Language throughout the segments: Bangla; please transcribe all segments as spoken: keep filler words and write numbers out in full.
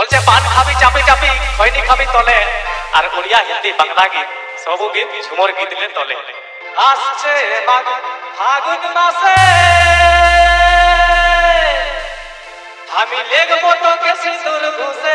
বলছে পান খাবি চাপি চাপি খৈনি খাবি তলে আর ওড়িয়া হিন্দি বাংলা গীত সবু গীত ঝুমর গীত লে তলে আসছে ফাগুন মাসে আমি লেগবো তোকে সিঁদুর ঘুষে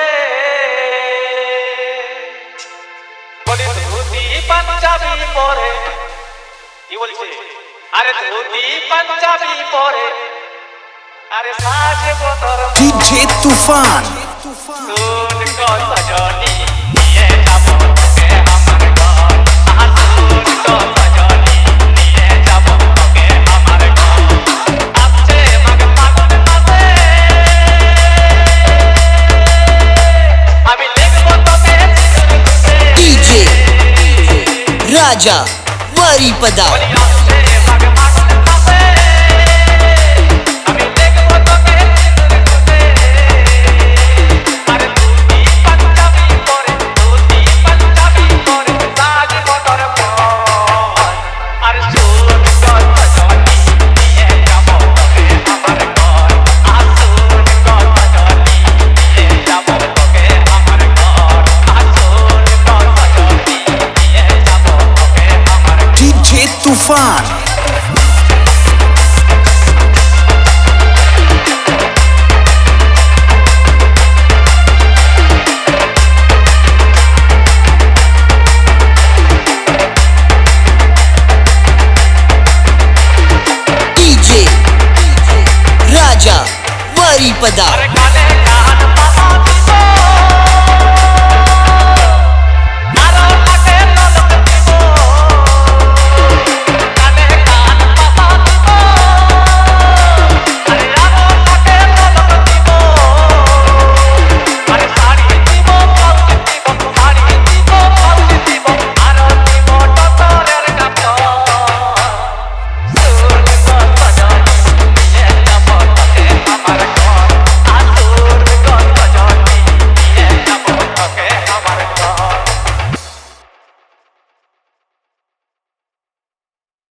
বলি ধুতি পাঞ্জাবি পরে কি বলছে আরে ধুতি পাঞ্জাবি পরে আরে সাজবো তোর ডিজে তুফান सुन को सजनी निये जाबो তোকে আমার ঘর আহা सुन को सजनी निये जाबो তোকে আমার ঘর আসছে মাঘ ফাগুন মাসে আমি লিখবো তোকে ডিজে রাজা বারিপাদা।